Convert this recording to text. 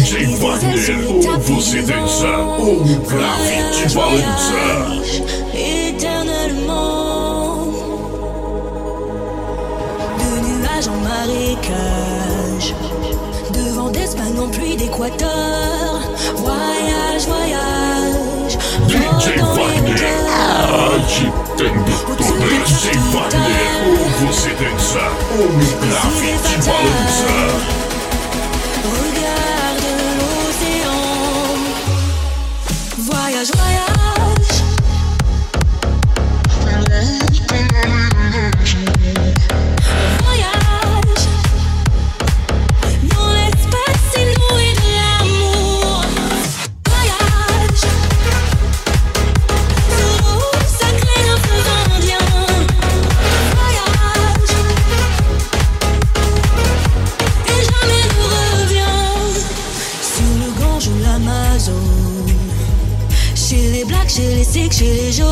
DJ Wagner, ou você dança, ou o grave te balança. Éternellement, de nuages en marécage, de vent d'Espagne en pluie d'Équateur. Voyage, voyage, DJ Wagner, agitando toda. DJ Wagner, ou você dança, ou o grave te balança. Regarde l'océan. Voyage, voyage. Voyage dans l'espace inouï de l'amour. Voyage sur l'eau sacrée d'un fleuve indien. Voyage et jamais ne revient. Sur le Gange ou l'Amazone, chez les Blacks, chez les Sikhs, chez les Jaunes.